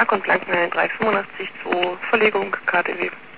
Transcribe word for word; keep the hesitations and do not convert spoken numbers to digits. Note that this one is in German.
Ack und Blankenhain drei fünfundachtzig zwei, Verlegung K T W.